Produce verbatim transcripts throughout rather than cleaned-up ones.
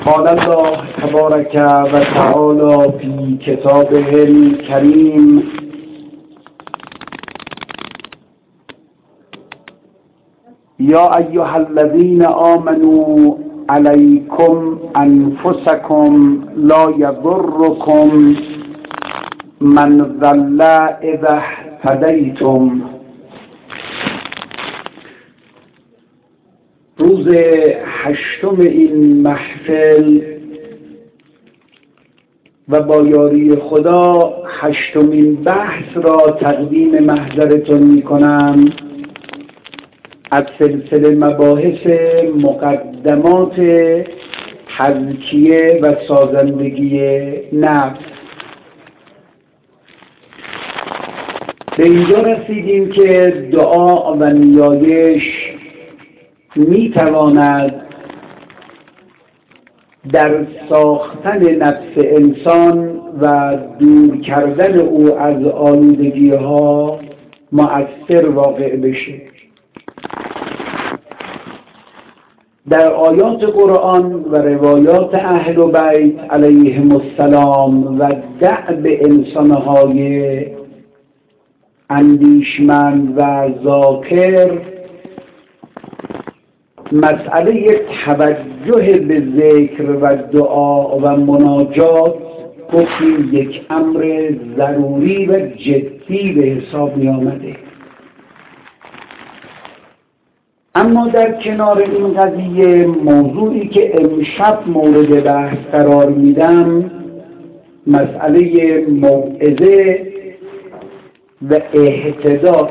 قال الله تبارك و تعالى في كتابه الكريم: يا أيها الذين آمنوا عليكم أنفسكم لا يضركم من ضل إذا اهتديتم. روز هشتم این محفل و با یاری خدا هشتمین بحث را تقدیم محضرتون می کنم از سلسله مباحث مقدمات تزکیه و سازندگی نفس. به اینجا رسیدیم که دعا و نیایش می تواند در ساختن نفس انسان و دور کردن او از آلودگی ها مؤثر واقع بشه. در آیات قرآن و روایات اهل بیت علیهم السلام و دأب انسانهای اندیشمند و ذاکر مسئله توجه به ذکر و دعا و مناجات گفتیم یک امر ضروری و جدی به حساب می آمده. اما در کنار این قضیه موضوعی که امشب مورد بحث قرار میدم مسئله موعظه و اهتداء.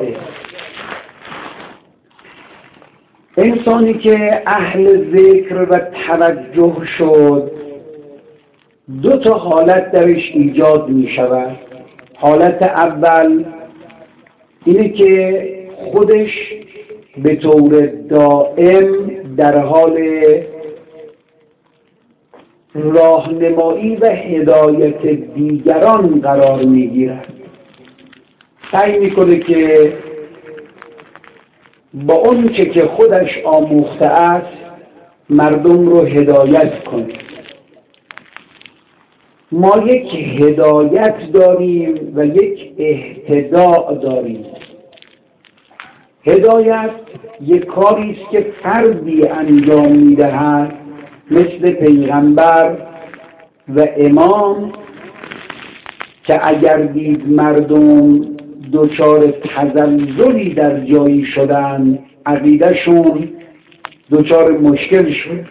انسانی که اهل ذکر و توجه شد دو تا حالت درش ایجاد می شود. حالت اول اینه که خودش به طور دائم در حال راهنمایی و هدایت دیگران قرار می گیرد. سعی می کنه که با اون چه که خودش آموخته است مردم رو هدایت کنه. ما یک هدایت داریم و یک اهتداء داریم. هدایت یک کاری است که فردی انجام می‌دهد مثل پیغمبر و امام که اگر دید مردم دچار تزلزلی در جایی شدن عقیده‌شون دچار مشکل شد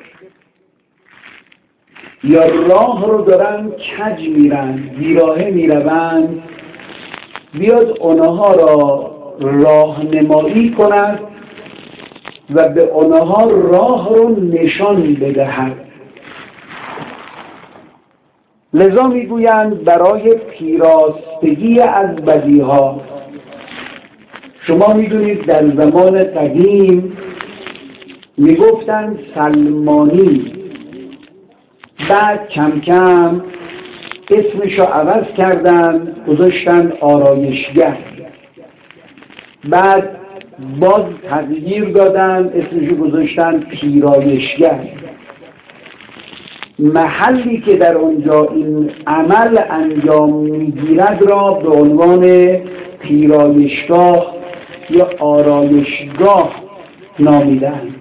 یا راه رو دارن کج میرن بیراهه میروند بیاد اونها را راهنمایی کند و به آنها راه رو نشان بدهد. لذا میگویند برای پیراستگی از بدیها. شما میدونید در زمان قدیم میگفتند سلمانی، بعد کم کم اسمشو عوض کردن گذاشتن آرایشگر، بعد باز تغییر دادن اسمشو گذاشتن پیرایشگر. محلی که در اونجا این عمل انجام میگیرد را به عنوان پیرایشگاه یا آرایشگاه نامیدند.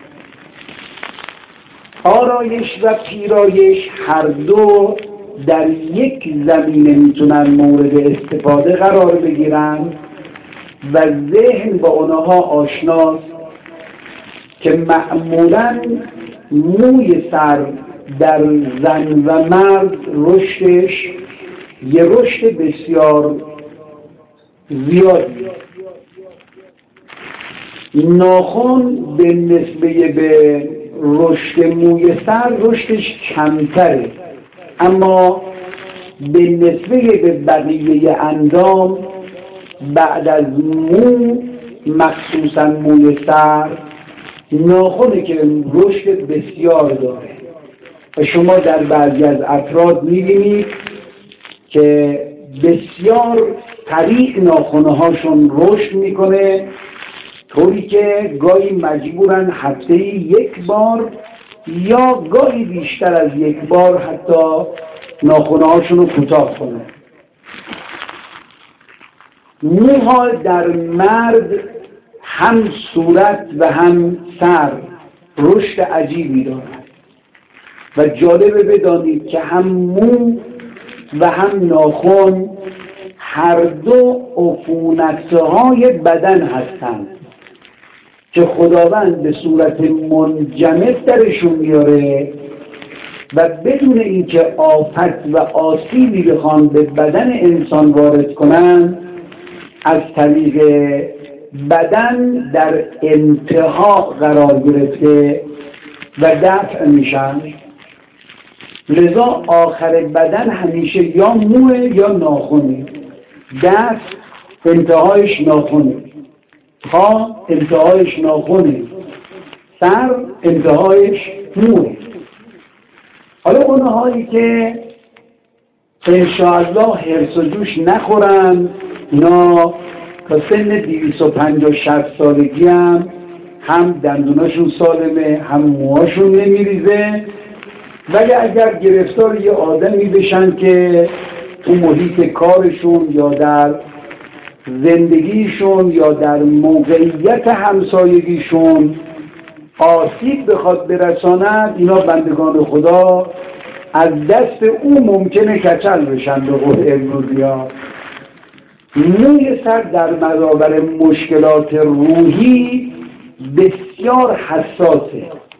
آرایش و پیرایش هر دو در یک زمینه میتونن مورد استفاده قرار بگیرن و ذهن با اونها آشناست که معمولاً موی سر در زن و مرد رشدش یه رشد بسیار زیادی. ناخن به نسبه به رشد موی سر رشدش کمتره، اما به نسبه به بقیه اندام بعد از مو مخصوصا موی سر ناخنه که رشد بسیار داره و شما در بعضی از افراد می‌بینید که بسیار طریق ناخنه هاشون رشد میکنه طوری که گاهی مجبورن هفته یک بار یا گاهی بیشتر از یک بار حتی ناخنه هاشون رو کوتاه کنن. موها در مرد هم صورت و هم سر رشد عجیبی دارد و جالبه بدانید که هم مو و هم ناخن هر دو عفونت‌های بدن هستند که خداوند به صورت منجمد درشون میاره و بدون اینکه آفت و آسیبی بخوان به بدن انسان وارد کنن از طریق بدن در انتها قرار گرفته و دفع میشن. لذا آخر بدن همیشه یا موه یا ناخنه. دست انتهایش ناخنه، پا انتهایش ناخنه، سر انتهایش موه. حالا اونهایی که انشاءالله حرص و جوش نخورن، اینا تا سن دویست و پنجاه شصت سالگی هم هم دندوناشون سالمه هم موهاشون نمیریزه، ولی اگر گرفتار یه آدمی بشن که تو محیط کارشون یا در زندگیشون یا در موقعیت همسایگیشون آسیب بخواد برساند، اینا بندگان خدا از دست او ممکنه کچل بشن. به قول امروزی‌ها موی سر در برابر مشکلات روحی بسیار حساسه،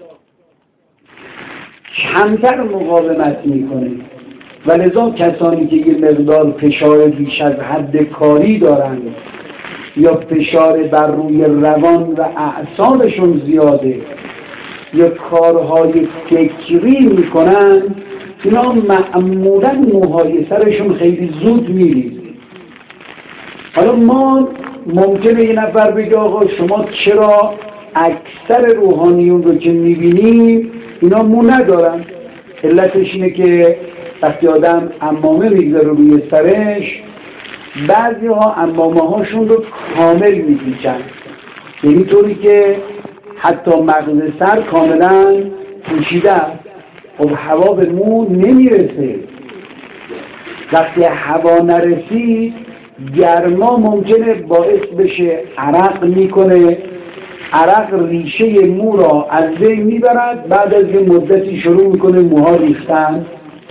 کمتر مقاومت میکنه و لذا کسانی که یه مقدار فشار بیش از حد کاری دارن یا فشار بر روی روان و اعصابشون زیاده یا کارهای فکری میکنن، اینا معمولا موهای سرشون خیلی زود میریزه. حالا ما ممکنه یه نفر بگه آقا شما چرا اکثر روحانیون رو که میبینیم اینا مو ندارن؟ علتش اینه که وقتی آدم عمامه میگذاره روی سرش، بعضی ها عمامه هاشون رو کامل میگیچن، یعنی طوری که حتی مغز سر کاملا پوشیده است. خب هوا به مو نمیرسه. وقتی هوا نرسید گرما ممکنه باعث بشه عرق میکنه، عرق ریشه مو را از بین میبرد، بعد از یه مدتی شروع میکنه موها ریختن.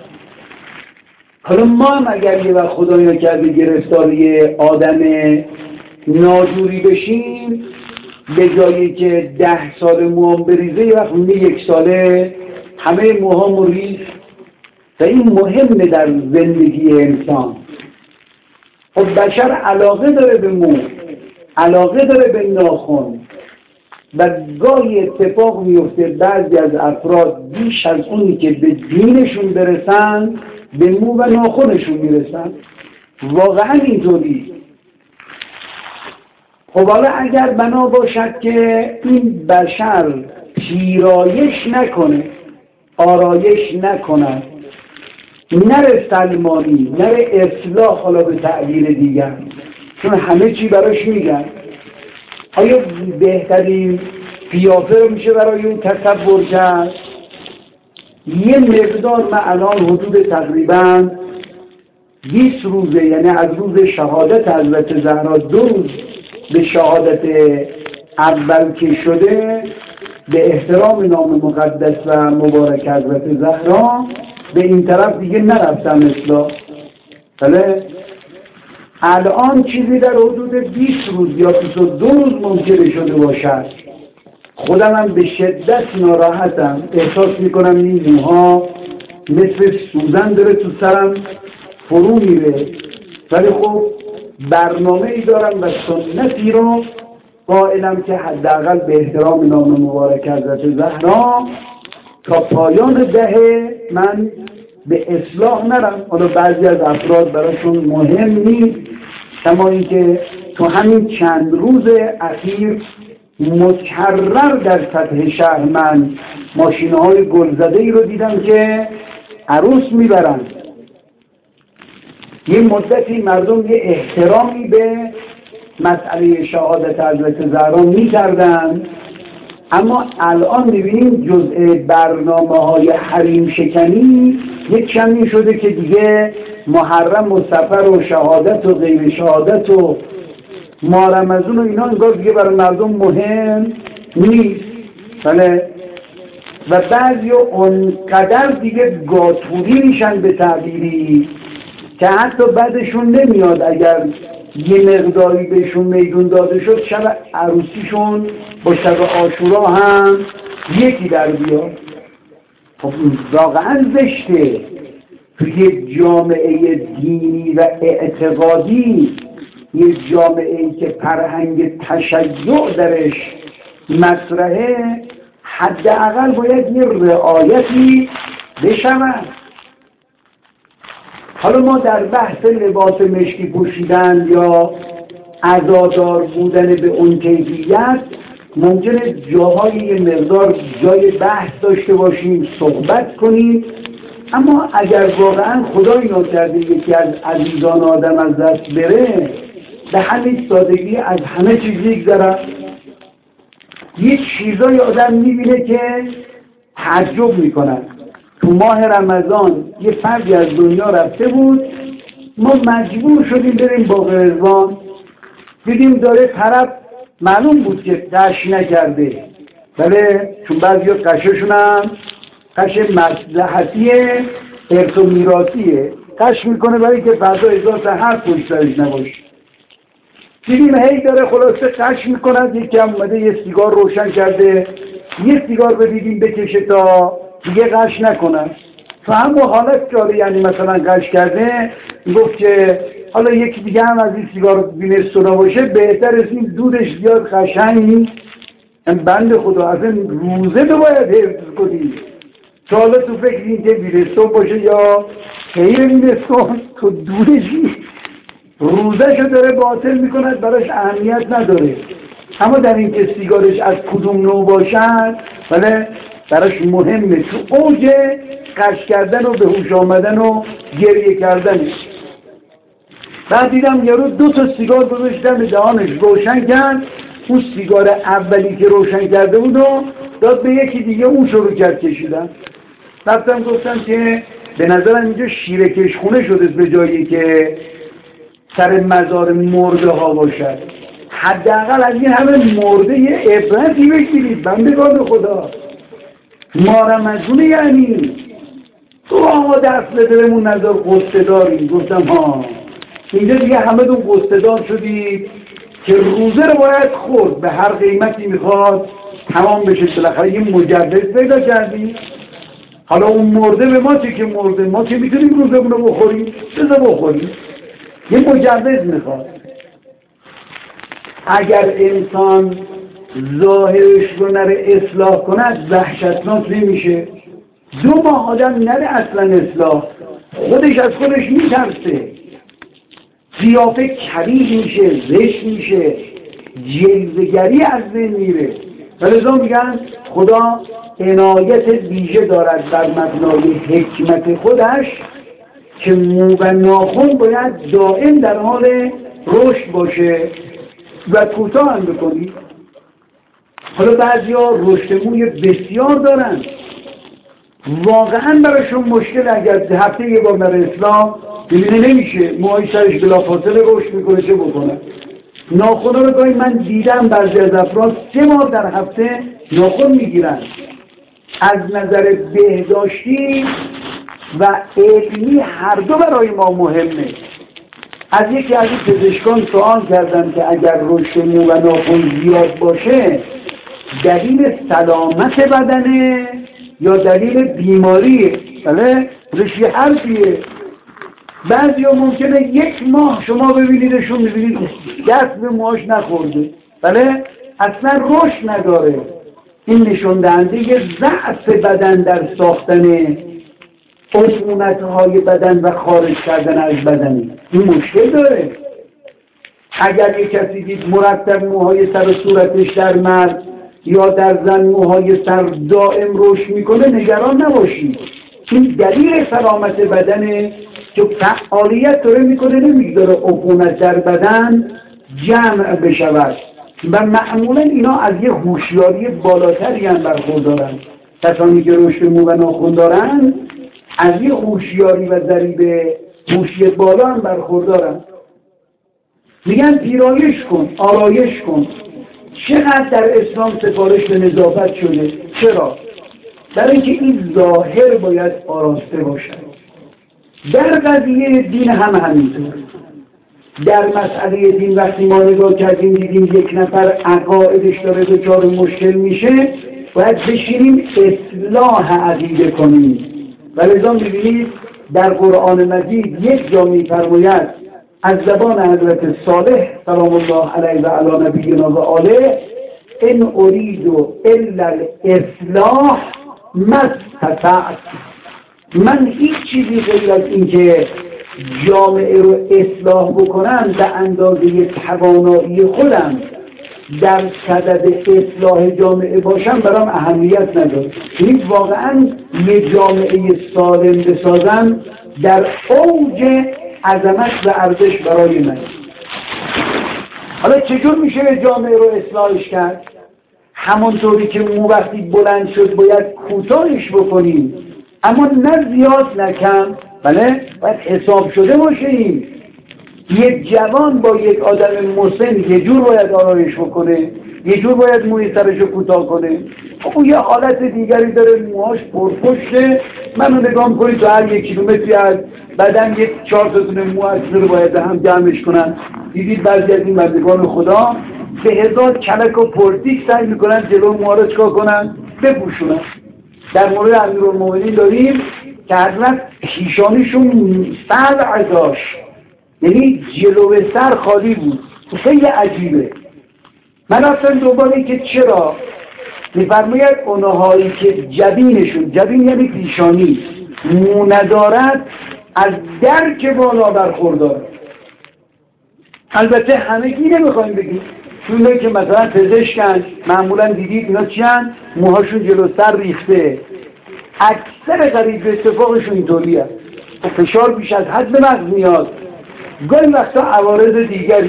حالا ما هم اگر یه وقت خدای نکرده گرفتاری آدم ناجوری بشیم، به جایی که ده سال موهام بریزه یه وقت میگه یک ساله همه موهام ریز و این مهمه در زندگی انسان. خب بشر علاقه داره به مو، علاقه داره به ناخن و گاهی اتفاق میفته بعضی از افراد بیش از اونی که به دینشون برسن به مو و ناخنشون میرسن. واقعا اینطوری. خب حالا اگر بنا باشد که این بشر پیرایش نکنه، آرایش نکنه، نره سلمانی، نره اصلاح، حالا به تعبیر دیگر، چون همه چی براش میگن، آیا بهترین قیافه رو میشه برای اون تصور کرد؟ یه مقدار من الان حدود تقریبا بیست روزه، یعنی از روز شهادت حضرت زهرا دو روز به شهادت اول که شده، به احترام نام مقدس و مبارک حضرت زهرا به این طرف دیگه نرفتم اصلاح. بله الان چیزی در حدود بیست روز یا بیست و دو روز ممکنه شده باشد. خودم هم به شدت ناراحتم، احساس میکنم این موها مثل سوزن داره تو سرم فرو میره، ولی خب برنامه ای دارم و سنتی رو قائلم که حداقل به احترام نام مبارک حضرت زهرا تا پایان دهه من به اصلاح نرم. حالا بعضی از افراد براشون مهم نیست، کما اینکه تو همین چند روز اخیر متکرر در سطح شهر من ماشین‌های گلزده ای رو دیدم که عروس میبرن. یه مدتی مردم یه احترامی به مسئله شهادت حضرت زهرا میکردن، اما الان میبینیم جزء برنامه های حریم شکنی یک کمی شده که دیگه محرم و سفر و شهادت و غیر شهادت و مارمزون و اینا انگار دیگه برای مردم مهم نیست. بله. و بعضی اونقدر دیگه گاتوری میشن به تعبیری که حتی بعدشون نمیاد اگر یه مقداری بهشون میدون داده شد شب عروسیشون با شب عاشورا هم یکی در بیاد. خب واقعا زشته توی جامعه دینی و اعتقادی، یه جامعه ای که فرهنگ تشیع درش مطرحه، حداقل باید یه رعایتی بشود. حالا ما در بحث لباس مشکی پوشیدن یا عزادار بودن به اون کیفیت ممکنه جاهای یه مقدار جای بحث داشته باشیم، صحبت کنیم، اما اگر واقعا خدای ناکرده یکی از عزیزان آدم از دست بره، به همین سادگی از همه چیز میگذره. یه چیزای آدم میبینه که تعجب میکنن. تو ماه رمضان یه فردی از دنیا رفته بود، ما مجبور شدیم بریم باغ رضوان، دیدیم داره طرف معلوم بود که قش نکرده، بله، چون بعضی ها قششون هم قش مصلحتیه، ارث و میراثیه، قش میکنه برای که فردا هزار تا حرف پشت سرش نباشه. دیدیم هی داره خلاصه قش میکنن، یکی هم اومده یه سیگار روشن کرده، یه سیگار بدیدیم بکشه تا دیگه قش نکنن. تو هم حالت داره، یعنی مثلا قش کرده گفت که حالا یکی دیگه هم از این سیگار بینستونا باشه بهتر است، این دودش زیاد قشنگ نیست. بند خدا از این روزه تو باید حفظ کنی. تو حالا تو فکر این که بینستون باشه یا غیر بینستون، تو دودش روزه شو داره باطل میکند، براش اهمیت نداره. اما در این که سیگارش از کدوم نوع باشد، بله، براش مهمه. تو اوج قش کردن و به هوش آمدن و گریه کردن. بعد دیدم یارو دو تا سیگار گذاشتن دهانش روشن کرد، اون سیگار اولی که روشن کرده بود و داد به یکی دیگه، اون شروع کرد کشیدن. رفتم گفتم که به نظرم اینجا شیرکش خونه شده به جایی که سر مزار مرده ها باشد. حداقل از این همه مرده یه عبرتی بگیرید بندگان خدا. مارمزونه یعنی تو آقا دست بده بهمون نظر قصه داریم. گفتم ها اینجا دیگه همه دون قصه دار شدید که روزه رو باید خورد، به هر قیمتی میخواد تمام بشه. بالاخره یه مجوز پیدا کردیم. حالا اون مرده به ما چه که مرده، ما که میتونیم روزمون رو بخوریم، بذار بخوریم. یه مجوز میخواد. اگر انسان ظاهرش رو نره اصلاح کنه وحشتناک نمیشه. دو ماه آدم نره اصلا اصلاح، خودش از خودش میترسه، قیافه کریه میشه، زشت میشه، جلوه‌گری از بین میره. ولذا میگن خدا عنایت ویژه دارد بر مبنای حکمت خودش که مو و ناخن باید دائم در حال رشد باشه و کوتاه هم بکنی. حالا بعضی ها رشد موی بسیار دارن، واقعا براشون مشکل اگر هفته یه بار در اسلام ببینه نمیشه، موهای سرش بلافاصله رشد میکنه، چه بکنه؟ ناخنا رو گاهی من دیدم بعضی از افراد سه بار در هفته ناخن میگیرن. از نظر بهداشتی و علمی هر دو برای ما مهمه. از یکی از این پزشکان سوال کردم که اگر رشد مو و ناخن زیاد باشه دلیل سلامت بدنه یا دلیل بیماریه؟ بله، رشی حرفیه. بعضی ها ممکنه یک ماه شما ببینیدشون میبینید دست به موهاش نخورده، بله، اصلا رشد نداره. این نشون دهنده یه ضعف بدن در ساختن عفونت‌های بدن و خارج کردن از بدنی. این مشکل داره. اگر یک کسی دید مرتب موهای سر و صورتش در مرد یا در زن موهای سر دائم رشد میکنه نگران نباشید. این دلیل سلامت بدنه که فعالیت داره میکنه، نمیگذاره عفونت در بدن جمع بشود. و معمولا اینا از یه هوشیاری بالاتری هم برخوردارن. کسانی که رشد مو و ناخن دارن از یه هوشیاری و ضریب هوشی بالا هم برخوردارن. میگن پیرایش کن، آرایش کن. چقدر در اسلام سفارش به نظافت شده؟ چرا؟ برای اینکه این ظاهر باید آراسته باشد. در قضیه دین هم همینطور. در مسئله دین وقتی ما نگاه کردیم دیدیم یک نفر عقایدش داره دچار مشکل میشه، باید بشینیم اصلاح عقیده کنیم. و لذا میبینید در قرآن مجید یک جا میفرماید از زبان حضرت صالح سلام الله علیه و علی نبینا و آله: ان ارید الا الاصلاح ما استطعت. من هیچ چیزی غیر از اینکه جامعه رو اصلاح بکنم به اندازه توانایی خودم در صدد اصلاح جامعه باشم برام اهمیت نداره. یعنی واقعا یه جامعه سالم بسازم در اوج عظمت و ارزش برای من. حالا چجور میشه جامعه رو اصلاحش کرد؟ همونطوری که مو وقتی بلند شد باید کوتاهش بکنیم، اما نه زیاد نه کم. بله باید حساب شده باشیم. یک جوان با یک آدم مسن یه جور باید آرایش بکنه، یه جور باید موی سرش رو کوتاه کنه. اون یه حالت دیگری داره، موهاش پرپشته. منو نگاه کنید تو هر یک کیلومتری از بدن یک چهار تا دونه مو از رو باید هم جمعش کنن. دیدید بعضی از این بندگان خدا به هزار کلک و پرتیک سعی میکنن جلو موها رو چکار کنن؟ بپوشونن. در مورد امیرالمومنین داریم که حضرت پیشانیشون سبع داشت، یعنی جلو سر خالی بود. خیلی عجیبه. من رفتم دوباره که چرا میفرماید اونهایی که جبینشون، جبین یعنی پیشانی، مو ندارد از درک بالا برخوردار. البته همگی نمیخوایم بگیم، چون که مثلا پزشکن معمولا دیدید اینا چی هن؟ موهاشون جلو سر ریخته. اکثر قریب به اتفاقشون اینطوری هست. فشار بیش از حد به مغز میاد. گاهی وقتا عوارض دیگری،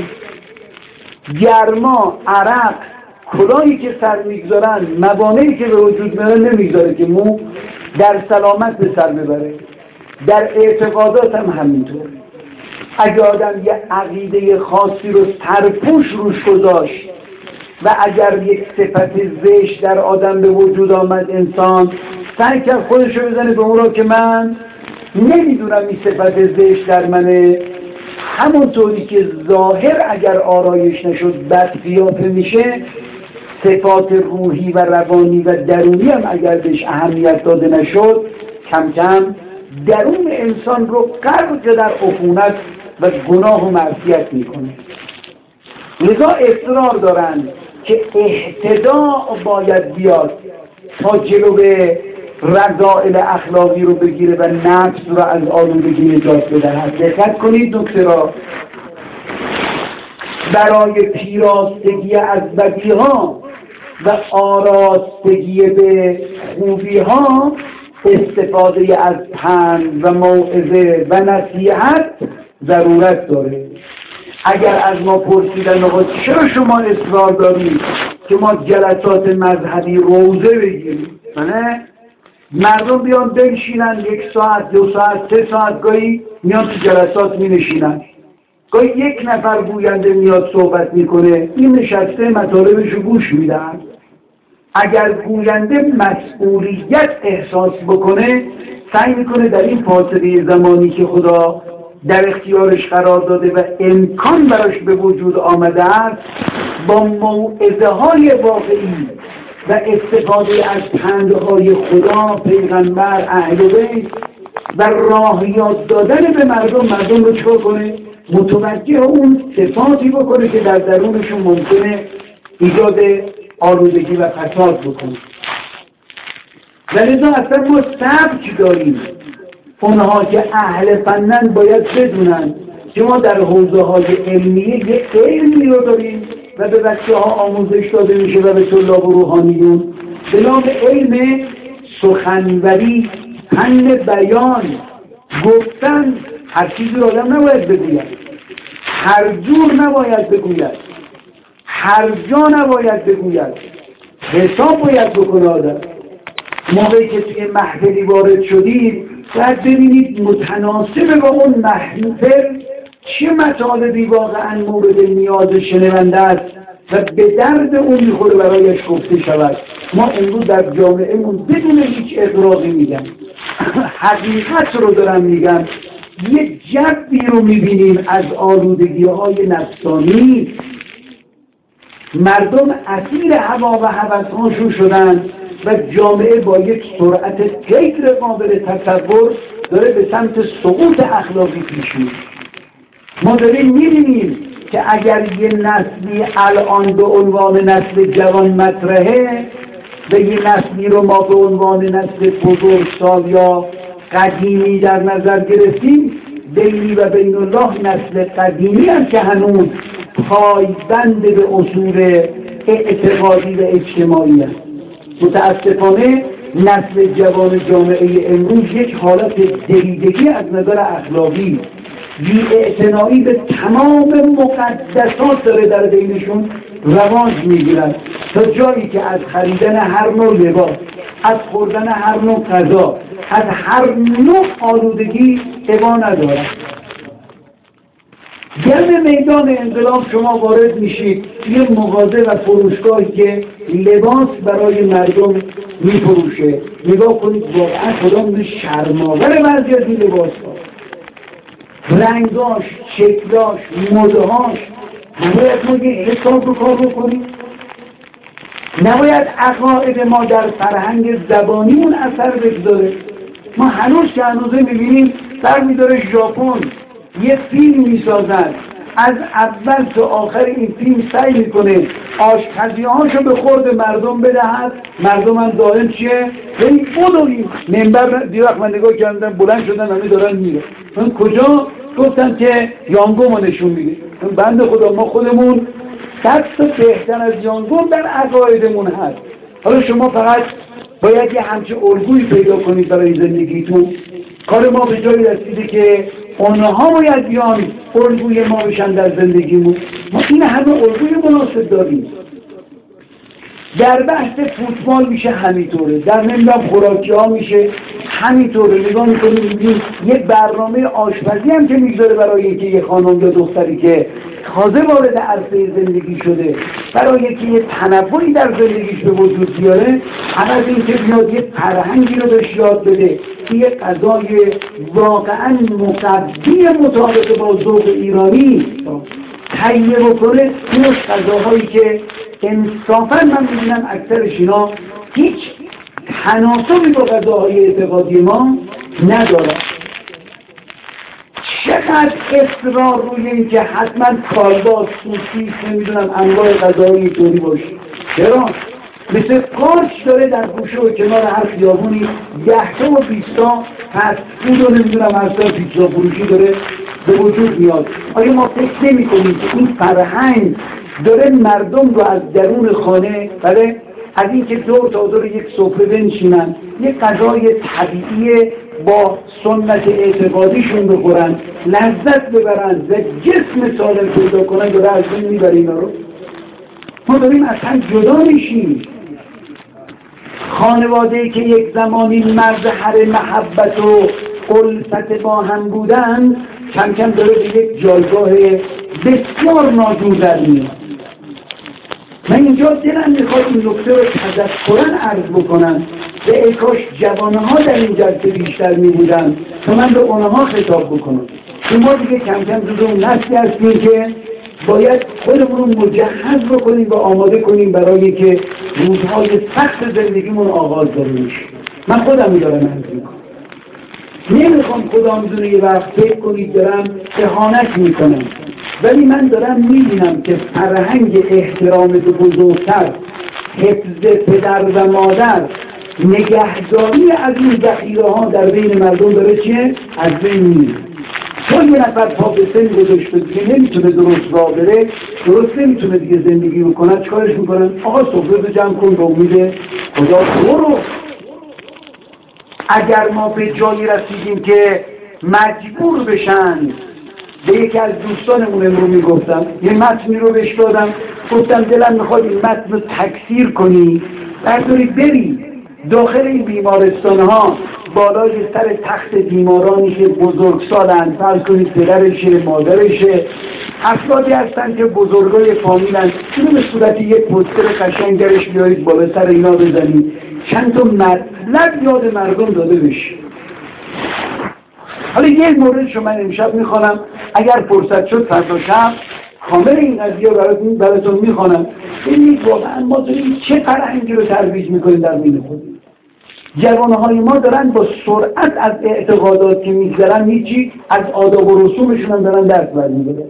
گرما، عرق، کلاهی که سر میگذارن، موانعی که به وجود میارن نمیگذاره که مو در سلامت به سر ببره. در اعتقادات هم همینطور. اگه آدم یه عقیده خاصی رو سرپوش روش گذاشت و اگر یک صفت زشت در آدم به وجود آمد، انسان سعی کرد خودش رو بزنه به اون را که من نمیدونم این صفت زشت در منه. همونطوری که ظاهر اگر آرایش نشد بد قیافه میشه، صفات روحی و روانی و درونی هم اگر بهش اهمیت داده نشد کم کم درون انسان رو غرق در عفونت و گناه و معصیت میکنه. لذا اصرار دارن که اهتداء باید بیاد تا جلو رذائل اخلاقی رو بگیره و نفس رو از آلودگی نجات بدهد. دقت کنید نکته را. برای پیراستگی از بدیها و آراستگی به خوبیها استفاده از پند و موعظه و نصیحت ضرورت داره. اگر از ما پرسیدن آقا چرا شما اصرار دارید که ما جلسات مذهبی روزه بگیریم، نه؟ مردم بیان بنشینن یک ساعت، دو ساعت، سه ساعت، گاهی میان تو جلسات می نشینن، گاهی یک نفر گوینده میاد صحبت میکنه، این نشسته مطالبش رو گوش میدن. اگر گوینده مسئولیت احساس بکنه، سعی میکنه در این فاصله زمانی که خدا در اختیارش قرار داده و امکان براش به وجود آمده است، با موعظه های واقعی و استفاده از پندهای خدا، پیغمبر، اهل بیت و راه یاد دادن به مردم، مردم رو چکار کنه؟ متوجه اون صفاتی بکنه که در درونشون ممکنه ایجاد آلودگی و فساد بکنه. و لذا اصلا ما سبک داریم. اونها که اهل فنن باید بدونن که ما در حوزه های علمیه یک علمی رو داریم و به بچه ها آموزش داده میشه و به طلاب و روحانیون به نام علم سخنوری، فن بیان. گفتن هر چیزی رو آدم نباید بگوید، هر جور نباید بگوید، هر جا نباید بگوید، حساب باید بکنه آدم. موقعی که توی محفلی وارد شدید باید ببینید متناسب با اون محفل چه مطالبی واقعا مورد نیاز شنونده است و به درد اون میخوره برایش گفته شود. ما امروز در جامعهمون بدون هیچ اغراقی میگم، حقیقت رو دارم میگم، یک جبی رو میبینیم از آلودگی های نفسانی. مردم اسیر هوا و هوس‌هاشون شدن و جامعه با یک سرعت غیر قابل تصور داره به سمت سقوط اخلاقی پیش میره. ما داریم میبینیم که اگر یه نسلی الان به عنوان نسل جوان مطرحه و یه نسلی رو ما به عنوان نسل بزرگسال یا قدیمی در نظر گرفتیم، بینی و بین الله نسل قدیمی هم که هنوز پایبند به اصول اعتقادی و اجتماعی است. متاسفانه نسل جوان جامعه امروز یک حالت دریدگی از نظر اخلاقی، بی‌اعتنایی به تمام مقدسات داره در بینشون رواج میگیرد، تا جایی که از خریدن هر نوع لباس، از خوردن هر نوع غذا، از هر نوع آلودگی ابا ندارد. گرم میدان انقلاب شما وارد میشید، یه مغازه و فروشگاهی که لباس برای مردم میفروشه، نگاه کنید واقعا کدام شرم‌آور بعضی از این لباس‌ها، رنگاش، شکلاش، مدهاش، نباید ما یه حساب رو کار بکنیم؟ نباید عقاید ما در فرهنگ زبانیمون اثر بگذاره؟ ما هنوز که هنوزه میبینیم سر میداره ژاپن یه فیلم میسازن، از اول تا آخر این فیلم سعی میکنه آشپزی‌هاشو به خورد مردم بدهد، مردم هم دائم چیه؟ یعنی بودویم منبر دیوقت من نگاه کردم بلند شدن همه دارن میره. من کجا؟ گفتم که یانگو ما نشون میده. بند خدا ما خودمون صد تا بهتر از یانگو در عقایدمون هست. حالا شما فقط باید یه همچه الگویی پیدا کنید برای زندگیتون. کار ما به جایی رسیده که اونها باید بیان الگوی ما بشن در زندگیمون. ما این همه الگوی مناسب داریم. در بحث فوتبال میشه همینطوره، در نمیدونم خوراکی ها میشه همینطوره. نگاه میکنیم میبینیم یه برنامه آشپزی هم که میگذاره برای اینکه یه خانم یا دختری که تازه وارد عرصه زندگی شده، برای اینکه یه تنوعی در زندگیش به وجود بیاره، هم از اینکه بیاد یه فرهنگی رو بهش یاد بده که یه غذای واقعا مقدی مطابق با ذوق ایرانی تهیه بکنه. این غذاهایی که انصافا من می‌بینم اکثرش اینا هیچ تناسبی با غذاهای اعتقادی ما نداره. چقدر اصرار روی این که حتما کالباس، سوسیس، نمیدونم انواع غذاهای طوری باشه. چرا؟ مثل قارچ داره در گوشه و کنار هر خیابونی ده تا و بیستا فست فود و نمیدونم هر تا پیتزا فروشی داره به وجود میاد. آیا ما فکر نمی کنیم که این فرهنگ داره مردم رو از درون خانه بله از این که دور تا دور یک سفره بنشینن، یک غذای طبیعی با سنت اعتقادیشون بخورن، لذت ببرن و جسم سالم پیدا کنن، داره از این میبره اینا رو؟ ما داریم از هم جدا میشیم. خانواده‌ای که یک زمانی مظهر محبت و الفت با هم بودن کم کم داره به یک جایگاه بسیار ناجور در میاد. من اینجا دلم میخواد این نکته رو تذکراً عرض بکنم و ای کاش جوانها در این جلسه بیشتر میبودن تا من به اونها خطاب بکنم. چون ما دیگه کم کم جز اون نسلی هستیم که باید خودمون رو مجهز بکنیم و آماده کنیم برای که روزهای سخت زندگیمون آغاز داره میشه. من خودم دارم عرض میکنم. نمیخوام خدا میدونه یه وقت فکر کنید دارم اهانت میکنم، ولی من دارم میبینم که فرهنگ احترام به بزرگتر، حفظ پدر و مادر، نگهداری از این ذخیره ها در بین مردم داره چیه؟ از بین میره. چون یه نفر پا به سن گذاشته که نمیتونه درست راه بره، درست نمیتونه دیگه زندگی بکنه، چیکارش میکنن؟ آقا سفره رو جمع کن به امید خدا برو. اگر ما به جایی رسیدیم که مجبور بشن، به یکی از دوستانمون امرو میگفتم، یه متنی رو بهش دادم، گفتم دلم میخواد این متن رو تکثیر کنی، برداری بری داخل این بیمارستان ها، بالای سر تخت بیمارانی که بزرگسالن، فرض کنید پدرشه مادرشه، افرادی هستن که بزرگای فامیلن، اینو به صورت یک پوستر قشنگرش بیارید بالا سر اینا بزنید، چند تا مطلب یاد مردم داده بشه. حالا یک موردشو من امشب میخوانم، اگر فرصت شد فردا شب کامل این قضیه براتون براتون میخوانم. ببینید واقعا ما داریم چه فرهنگی رو ترویج میکنیم در بین خودمون. جوانهای ما دارن با سرعت از اعتقادات که میگذرن هیچی، از آداب و رسومشون هم دارن درس برمی‌دارن.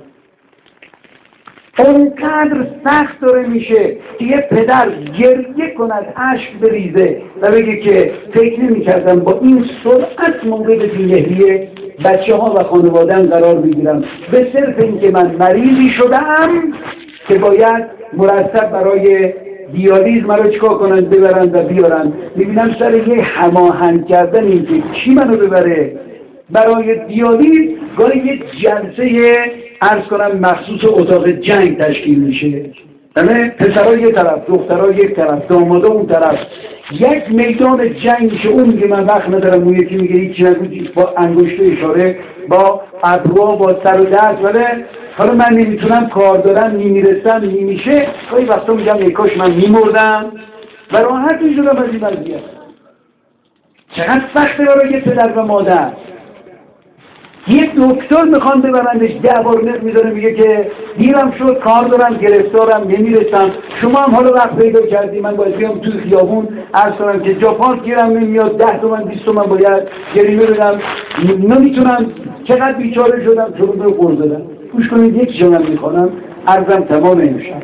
اونقدر سخت داره میشه که یه پدر گریه کند، اشک بریزه و بگه که فکر نمی‌کردم با این سرعت مورد بی‌نهی بچه ها و خانواده‌ام قرار بگیرم، به صرف اینکه من مریضی شدم که باید مرتب برای دیالیز مرا چیکار کنن، ببرن و بیارن. میبینم سر یه هماهنگ کردن این که کی منو ببره برای دیالیز، گاهی یه جلسه عرض کنم مخصوص اتاق جنگ تشکیل میشه. همه پسرها یک طرف، دخترها یک طرف، دامادا اون طرف، یک میدان جنگ میشه. اون میگه من وقت ندارم، اون یکی میگه هیچی نگو، با انگشت اشاره، با ابرو، با سر و دست، ولی حالا من نمیتونم، کار دارم، نمیرسم، نمیشه. گاهی وقتا میگم ای کاش من میمردم و راحت میشدم از این وضعیت. چقدر سخته برای یه پدر و مادر. یک دکتر میخوان ببرندش، ده بار نت میذاره میگه که دیرم شد، کار دارم، گرفتارم، نمیرسم. شما هم حالا وقت پیدا کردی، من باید بیام توی خیابون عرض کنم که جاپان گیرم نمیاد، ده تومن بیست تومن باید گریمه بدم، نمیتونم، چقدر بیچاره شدم، چون رو قرض دادم. گوش کنید یک جمله میخوانم، عرضم تمام امشب.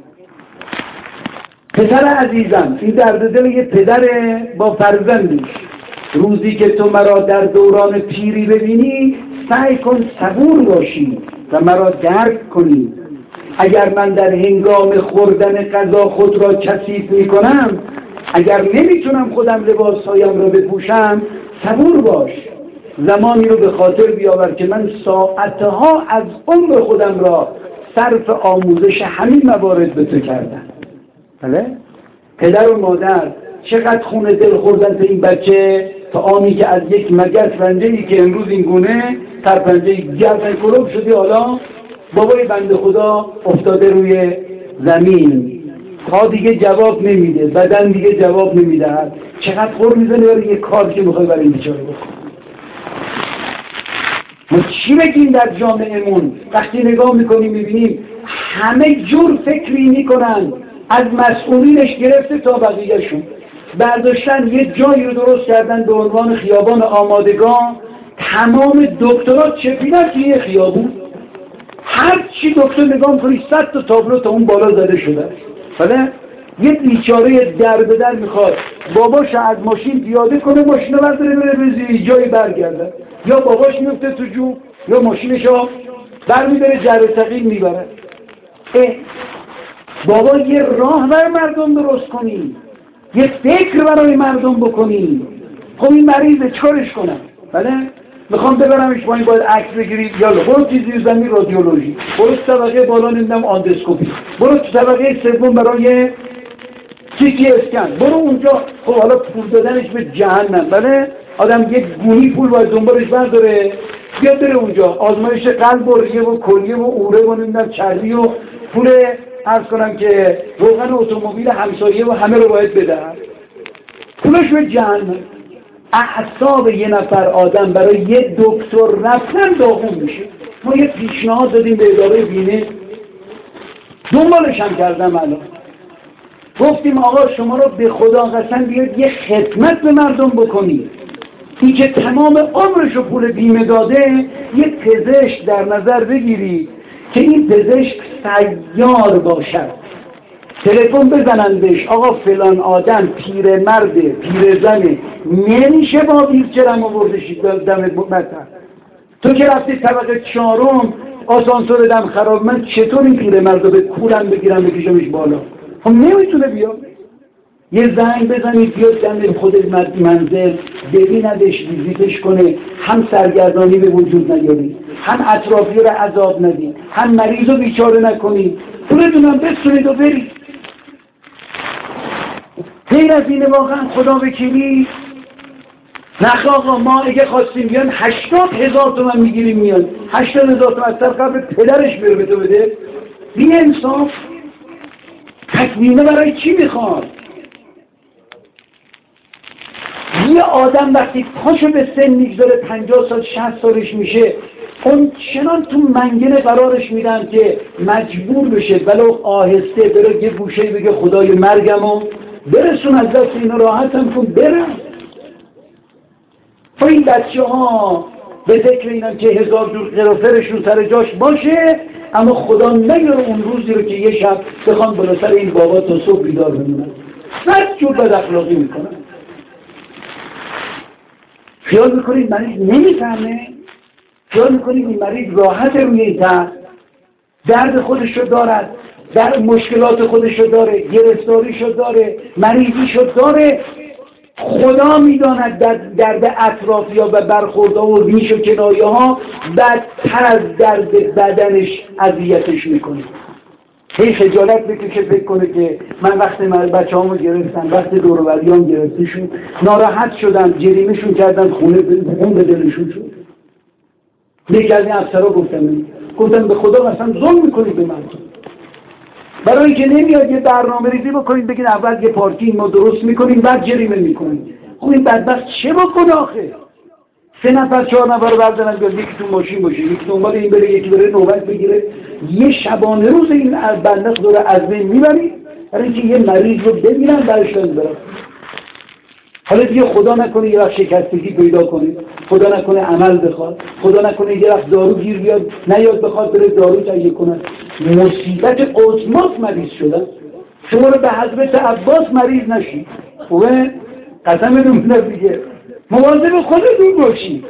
پسر عزیزم، این درد دل یه پدر با فرزندش. روزی که تو مرا در دوران پیری ببینی، سعی کن صبور باشی و مرا درک کنی. اگر من در هنگام خوردن غذا خود را کثیف می کنم، اگر نمیتونم خودم لباسهایم را بپوشم، صبور باش. زمانی رو به خاطر بیاور که من ساعتها از عمر خودم را صرف آموزش همین موارد به تو کردم. بله؟ پدر و مادر چقدر خون دل خوردن به این بچه، تا آنی که از یک مگس رنجه‌ای که امروز این گونه سرپنجه گردن کلوب شدی، حالا بابای بنده خدا افتاده روی زمین، تا دیگه جواب نمیده، بدن دیگه جواب نمیده. چقدر خور میزنه برای یک کار که میخوای برای این بیچاره بکن. ما چی بگیم در جامعهمون؟ وقتی نگاه میکنیم میبینیم همه جور فکری میکنن، از مسئولینش گرفته تا بقیهشون برداشتن یه جایی رو درست کردن به عنوان خیابان آمادگان، تمام دکترها چپیدن توی یه خیابون. هر چی دکتر نگاه کنی صد تا تابلو تا اون بالا زده شده. بله؟ یه بیچاره در به در میخواد باباش از ماشین پیاده کنه، ماشین رو برداره بره به جایی برگرده، یا باباش میفته تو جو، یا ماشینشو برمی‌داره جره ثقیل میبره. بابا یه راه بر مردم درست کنی، یه فکر برای مردم بکنی. خب این مریضه چکارش کنم؟ بله؟ میخوام ببرمش پایین، باید عکس بگیرید، یالا برو تو زیر زمین رادیولوژی، برو تو طبقه بالا نمیدونم آندوسکوپی، برو تو طبقه سوم برای سی تی اسکن، برو اونجا. خب حالا پول دادنش به جهنم. بله؟ آدم یک گونی پول باید دنبالش برداره، بیاد بره اونجا آزمایش قلب و ریه و کلیه و اوره و نمیدونم چربی و پول عرض کنم که روغن اتومبیل همسایه و همه رو باید بدهد، پولش به جهنم. اعصاب یه نفر آدم برای یه دکتر رفتن داغون میشه. ما یه پیشنهاد دادیم به اداره بیمه، دنبالش هم کردم الان. گفتیم آقا شما رو به خدا قسم بیاد یه خدمت به مردم بکنید. این که تمام عمرش رو پول بیمه داده، یه پزشک در نظر بگیرید که این پزشک سیار باشد. تلفن بزنن بهش، آقا فلان آدم پیر مرده، پیر زنه، نمیشه با ویلچرم آوردشید دم مطر. تو که رفتی طبقه چهارم، آسانسور دم خراب، من چطور این پیر مرده به کولم بگیرم بکشمش بالا؟ خب نمیتونه بیاد. یه زنگ بزنید بیاد دم خود منزل، ببیندش، ویزیتش کنه، هم سرگردانی به وجود نیارید، هم اطرافی رو عذاب ندید، هم مریض رو بیچاره نکنید، پول خونه دونم بسونید و برید. غیر از اینه واقعا خدا وکیلی. نخ آقا ما اگه خواستیم بیان هشتاد هزار تومن میگیریم میان هشتاد هزار تومن از سر قبل پدرش بره به تو بده. بی انصاف. تکوینه برای چی میخواد؟ یه آدم وقتی پاشو به سن میگذاره پنجاه سال شصت سالش میشه اون چنان تو منگنه قرارش میدن که مجبور بشه ولو آهسته بره یه گوشه بگه خدای مرگمو برسون از دست اینا راحتم کن برم. و این بچه ها به ذکر اینم که هزار جور قرافرشون سر جاش باشه اما خدا نگره اون روزی رو که یه شب بخوان بالا سر این بابا تا صبح بیدار بمونن. صد جور بد اخلاقی میکنن. خیال میکنید مریض نمیفهمه؟ خیال میکنید این مریض راحت روی این تخت درد خودش رو دارد، در مشکلات خودش رو داره، گرفتاریش رو داره، مریضیش رو داره. خدا میداند در درد اطرافی ها و برخوردها و ریش و کنایه ها بدتر از درد بدنش اذیتش میکنه. هی خجالت بکشه فکر کنه که من وقت بچه هامو گرفتم، وقت دور و بریام گرفتشون، ناراحت شدم، جریمهشون کردم، خونه خون به دلشون شد. یکی از این افسرها گفتم گفتم به خدا مثلا ظلم میکنید به من. برای اینکه نمیاد یه برنامه ریزی بکنید بگید اول یه پارکینگ ما درست میکنیم بعد جریمه میکنید. خب این بدبخت چه بکنه آخه؟ سه نفر چهار نفر رو بردارن بیاد یکی تو ماشین باشه، یکی دنبال این بره، یکی بره نوبت بگیره. یه شبانه روز این بنده داره از بین میبرید برای اینکه یه مریض رو ببینن برش برن. حالا دیگه خدا نکنه یه وقت شکستگی پیدا کنید، خدا نکنه عمل بخواد، خدا نکنه یه وقت دارو گیر بیاد نیاد بخواد بره دارو تهیه کنه. مصیبت عظماست مریض شدن. شما رو به حضرت عباس مریض نشید. خوبه؟ قسم بدون دیگه مواظب خودتون باشید.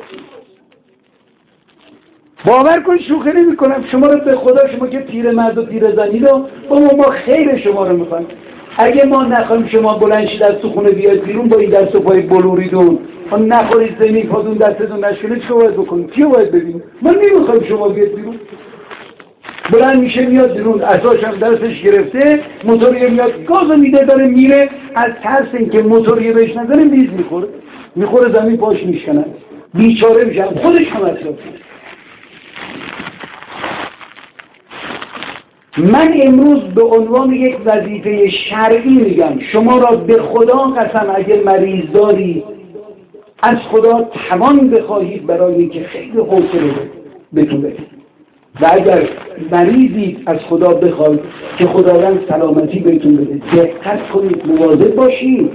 باور کن شوخی نمی‌کنم. شما رو به خدا، شما که پیرمرد و پیرزنید و بابا ما خیر شما رو می‌خوایم. اگه ما نخواهیم شما بلند شید از تو خونه بیاید بیرون با این دست و پای بلوریدون و نخورید زمین پادون دستتون نشکنه چه باید بکنید؟ کیو باید ببینیم؟ ما نمی‌خوایم شما بیاید بیرون. بلند میشه میاد بیرون، اساش هم دستش گرفته، موتوریه میاد گاز میده داره میره، از ترس اینکه موتوریه بهش نزنه میز میخوره میخوره زمین پاش میشکنن، بیچاره میشه، خودش هم اطرافی. من امروز به عنوان یک وظیفه شرعی میگم شما را به خدا قسم اگر مریض داری از خدا توان بخواهید برای اینکه خیلی حوصله بهتون بده و اگر مریضید از خدا بخواهید که خداوند سلامتی بهتون بده. دقت کنید، مواظب باشید.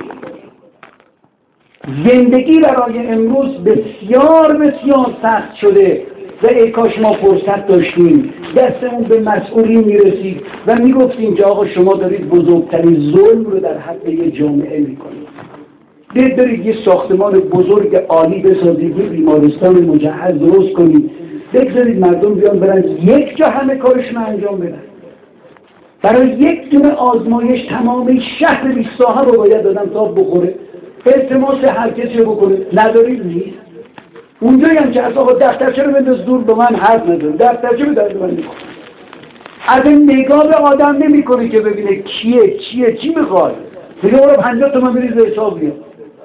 زندگی برای امروز بسیار بسیار سخت شده و ای کاش ما فرصت داشتیم دستمون به مسئولین میرسید و میگفتیم که آقا شما دارید بزرگترین ظلم رو در حق یه جامعه میکنید. برید برید یه ساختمان بزرگ عالی بسازید، یه بیمارستان مجهز درست کنید، بگذارید مردم بیان برن یک جا همه کارشون انجام بدن. برای یک دونه آزمایش تمام شهر بیست ساحه رو باید دادن تا بخوره. التماس هر کسی رو بکنه، ندارید نیست. اونجایی هم که از آقا دفترچه رو بنداز دور به من حرف نزن، دفترچه به درد من میکنه. از این نگاه به آدم نمی کنه که ببینه کیه چیه چی میخواد. دیگه برو پنجاه تومن بریز به حساب بیاد،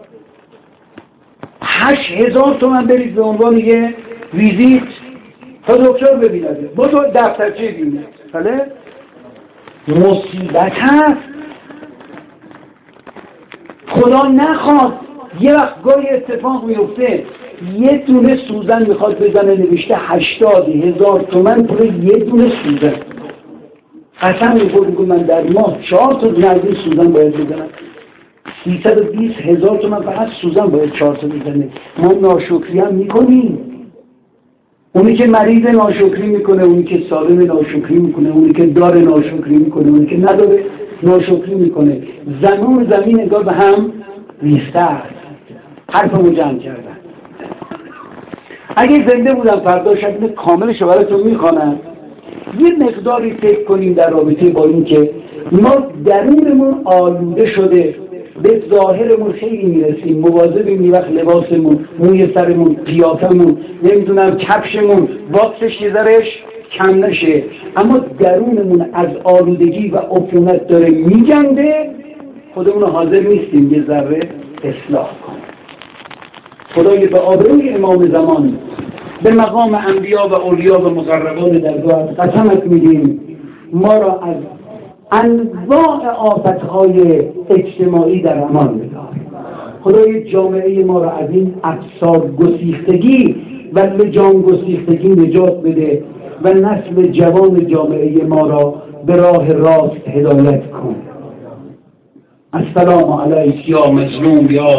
هشت هزار تومن بریز به عنوان یه ویزیت تا دکتر ببینده، برو دفترچه بینه. بله؟ مصیبت هست. خدا نخواد یه وقت گاهی اتفاق میفته یه دونه سوزن میخواد بزنه، نوشته هشتاد هزار تومن پول یه دونه سوزن. قسم میخورد که من در ماه چهار تا دونه از این سوزن باید بزنم. سیصد و بیست هزار تومن فقط سوزن باید چهار تا بزنه. ما ناشکری هم میکنیم. اونی که مریض ناشکری میکنه، اونی که سالم ناشکری میکنه، اونی که داره ناشکری میکنه، اونی که نداره ناشکری میکنه. زمین و زمین انگار به هم ریخته است. حرفمو جمع کردن. اگه زنده بودم فردا شب کاملش براتون میخوانم. یه مقداری فکر کنیم در رابطه با این که ما درونمون آلوده شده، به ظاهرمون خیلی میرسیم، مواظبیم یه وقت لباسمون، موی سرمون، قیافمون، نمیدونم کفشمون، واکسش یه ذرهش کم نشه، اما درونمون از آلودگی و عفونت داره میجنده، خودمون حاضر نیستیم یه ذره اصلاح کنیم. خدای به آبروی امام زمان، به مقام انبیا و اولیا و مقربان درگاه قسمت میدیم ما را از انواع آفتهای اجتماعی در امان بدار. خدای جامعه ما را از این افسار گسیختگی و لجام گسیختگی نجات بده و نسل جوان جامعه ما را به راه راست هدایت کن. السلام علیک یا مظلوم یا